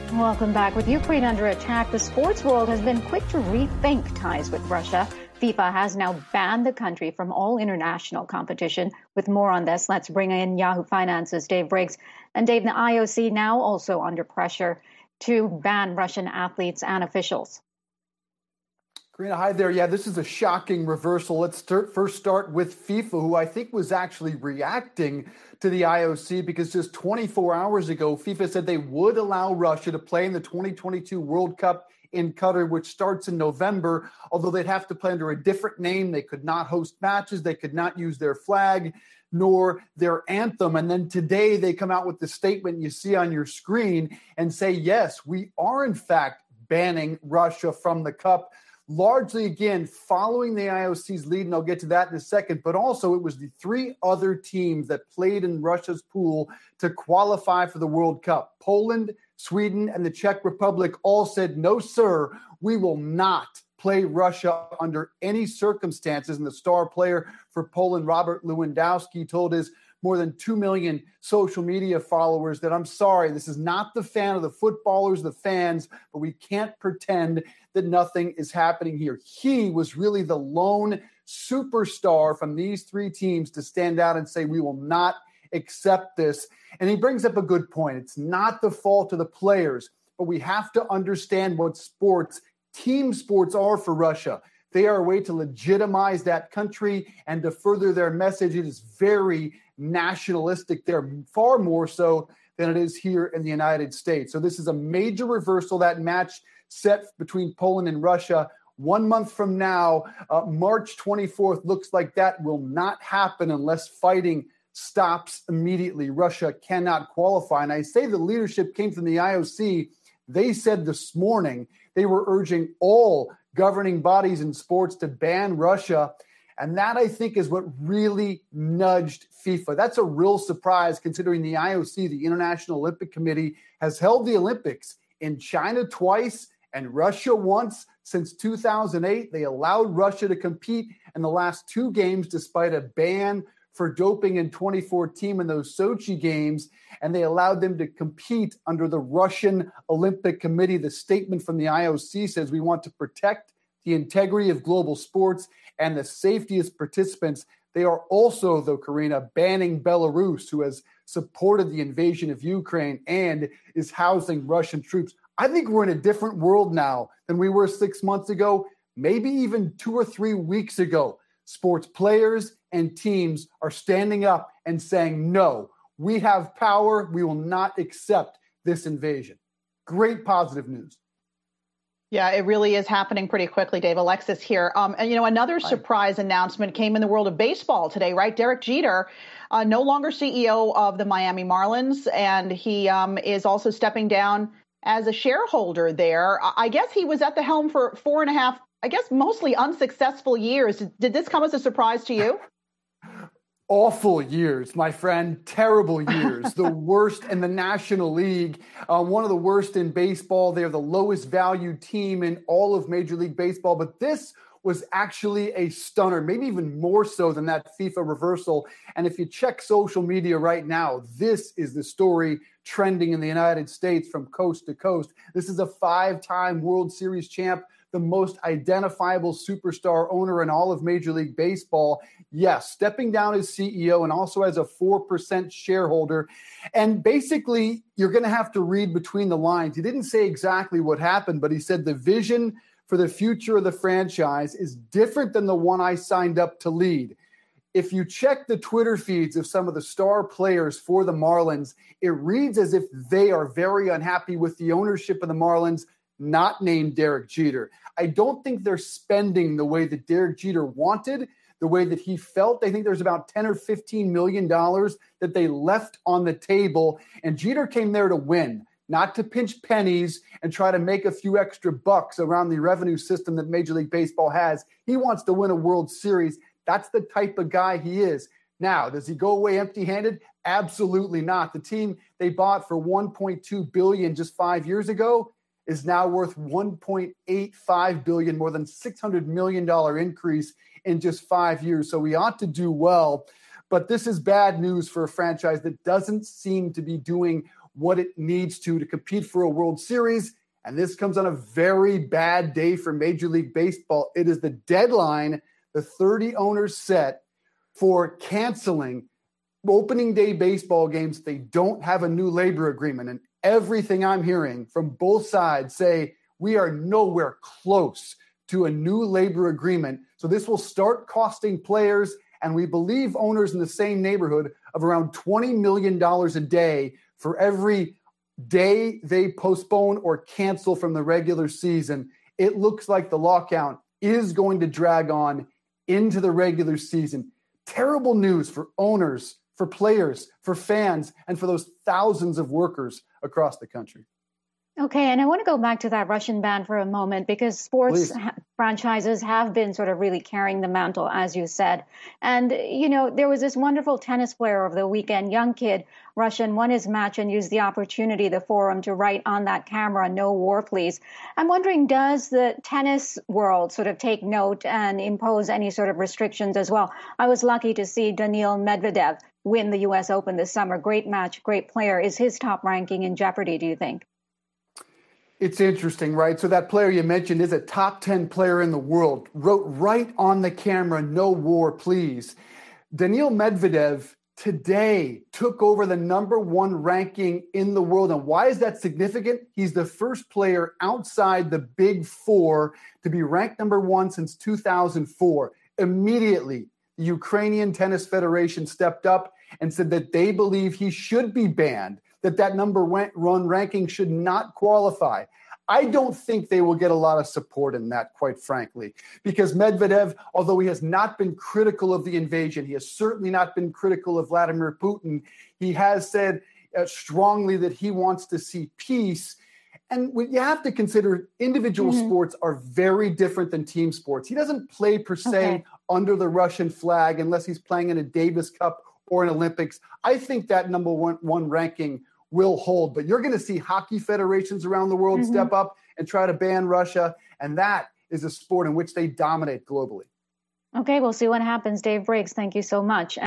Welcome back. With Ukraine under attack, the sports world has been quick to rethink ties with Russia. FIFA has now banned the country from all international competition. With more on this, let's bring in Yahoo Finance's Dave Briggs. And Dave, the IOC now also under pressure to ban Russian athletes and officials. Karina, hi there. Yeah, this is a shocking reversal. Let's first start with FIFA, who I think was actually reacting to the IOC because just 24 hours ago, FIFA said they would allow Russia to play in the 2022 World Cup in Qatar, which starts in November, although they'd have to play under a different name. They could not host matches. They could not use their flag nor their anthem. And then today they come out with the statement you see on your screen and say, yes, we are in fact banning Russia from the Cup. Largely, again, following the IOC's lead, and I'll get to that in a second, but also it was the three other teams that played in Russia's pool to qualify for the World Cup. Poland, Sweden, and the Czech Republic all said, no, sir, we will not play Russia under any circumstances. And the star player for Poland, Robert Lewandowski, told his more than 2 million social media followers that, I'm sorry, this is not the fan of the footballers, the fans, but we can't pretend that nothing is happening here. He was really the lone superstar from these three teams to stand out and say, we will not accept this. And he brings up a good point. It's not the fault of the players, but we have to understand what team sports are for Russia. They are a way to legitimize that country and to further their message. It is very nationalistic there, far more so than it is here in the United States. So this is a major reversal. That match set between Poland and Russia 1 month from now, March 24th, looks like that will not happen unless fighting stops immediately. Russia cannot qualify. And I say the leadership came from the IOC. They said this morning they were urging all governing bodies in sports to ban Russia. And that, I think, is what really nudged FIFA. That's a real surprise considering the IOC, the International Olympic Committee, has held the Olympics in China twice and Russia once since 2008. They allowed Russia to compete in the last two games despite a ban for doping in 2014 in those Sochi games, and they allowed them to compete under the Russian Olympic Committee. The statement from the IOC says we want to protect the integrity of global sports and the safety of participants. They are also, though, Karina, banning Belarus, who has supported the invasion of Ukraine and is housing Russian troops. I think we're in a different world now than we were 6 months ago, maybe even 2 or 3 weeks ago. Sports players and teams are standing up and saying, no, we have power. We will not accept this invasion. Great positive news. Yeah, it really is happening pretty quickly, Dave. Alexis here. And, another surprise announcement came in the world of baseball today, right? Derek Jeter, no longer CEO of the Miami Marlins, and he is also stepping down as a shareholder there. I guess he was at the helm for 4.5, mostly unsuccessful years. Did this come as a surprise to you? Awful years, my friend. Terrible years. The worst in the National League. One of the worst in baseball. They're the lowest valued team in all of Major League Baseball. But this was actually a stunner, maybe even more so than that FIFA reversal. And if you check social media right now, this is the story trending in the United States from coast to coast. This is a 5-time World Series champ, the most identifiable superstar owner in all of Major League Baseball. Yes, stepping down as CEO and also as a 4% shareholder. And basically, you're going to have to read between the lines. He didn't say exactly what happened, but he said the vision for the future of the franchise is different than the one I signed up to lead. If you check the Twitter feeds of some of the star players for the Marlins, it reads as if they are very unhappy with the ownership of the Marlins, not named Derek Jeter. I don't think they're spending the way that Derek Jeter wanted, the way that he felt. I think there's about $10 or $15 million that they left on the table. And Jeter came there to win, not to pinch pennies and try to make a few extra bucks around the revenue system that Major League Baseball has. He wants to win a World Series. That's the type of guy he is. Now, does he go away empty-handed? Absolutely not. The team they bought for $1.2 billion just 5 years ago is now worth $1.85 billion, more than $600 million increase in just 5 years. So we ought to do well. But this is bad news for a franchise that doesn't seem to be doing what it needs to compete for a World Series. And this comes on a very bad day for Major League Baseball. It is the deadline the 30 owners set for canceling opening day baseball games. They don't have a new labor agreement. And everything I'm hearing from both sides say we are nowhere close to a new labor agreement. So this will start costing players, and we believe owners in the same neighborhood, of around $20 million a day for every day they postpone or cancel from the regular season. It looks like the lockout is going to drag on into the regular season. Terrible news for owners, for players, for fans, and for those thousands of workers across the country. Okay, and I want to go back to that Russian ban for a moment, because sports franchises have been sort of really carrying the mantle, as you said. And, you know, there was this wonderful tennis player over the weekend, young kid, Russian, won his match and used the opportunity, the forum, to write on that camera, "No war, please." I'm wondering, does the tennis world sort of take note and impose any sort of restrictions as well? I was lucky to see Daniil Medvedev win the U.S. Open this summer. Great match, great player. Is his top ranking in jeopardy, do you think? It's interesting, right? So that player you mentioned is a top 10 player in the world, wrote right on the camera, "No war, please." Daniil Medvedev today took over the #1 ranking in the world. And why is that significant? He's the first player outside the Big Four to be ranked #1 since 2004. Immediately, the Ukrainian Tennis Federation stepped up and said that they believe he should be banned, that #1 ranking should not qualify. I don't think they will get a lot of support in that, quite frankly, because Medvedev, although he has not been critical of the invasion, he has certainly not been critical of Vladimir Putin. He has said strongly that he wants to see peace. And you have to consider individual sports are very different than team sports. He doesn't play per se under the Russian flag unless he's playing in a Davis Cup or an Olympics. I think that #1 ranking will hold, but you're going to see hockey federations around the world step up and try to ban Russia. And that is a sport in which they dominate globally. Okay, we'll see what happens. Dave Briggs, thank you so much.